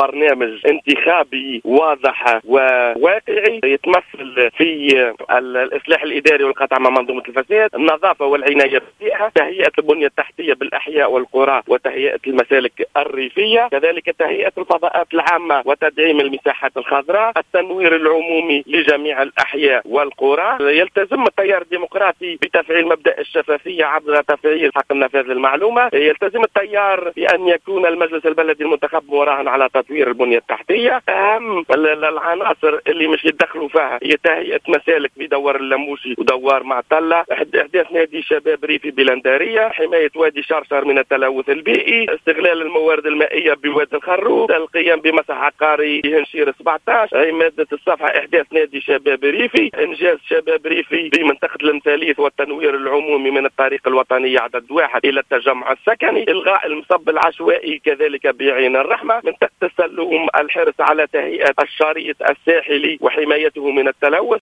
برنامج انتخابي واضح وواقعي يتمثل في الإصلاح الإداري والقطع مع منظومة الفساد، النظافة والعناية بالبيئة، تهيئة البنية التحتية بالأحياء والقرى وتهيئة المسالك الريفية، كذلك تهيئة الفضاءات العامة وتدعيم المساحات الخضراء، التنوير العمومي لجميع الأحياء والقرى. يلتزم التيار الديمقراطي بتفعيل مبدأ الشفافية عبر تفعيل حق النفاذ للمعلومة. يلتزم التيار بأن يكون المجلس البلدي المنتخب مراهن على تطوير البنية التحتية. أهم العناصر اللي مش يدخلوا فيها هي تهيئة مسالك في دوار اللموشي ودوار معتلة، إحداث نادي شباب ريفي بلندارية، حماية وادي شرشر من التلوث البيئي، استغلال الموارد المائية بوادي الخروف، القيام بمسح عقاري هنشير 17. مادة الصفحة إحداث نادي شباب ريفي، إنجاز شباب ريفي بمنطقة المثاليث والتنوير العمومي من الطريق الوطني عدد 1 إلى التجمع السكني، إلغاء المصب العشوائي كذلك بعين الرحمة، منطقة السلوم الحرص على تهيئة الشريط الساحلي وحمايته من التلوث.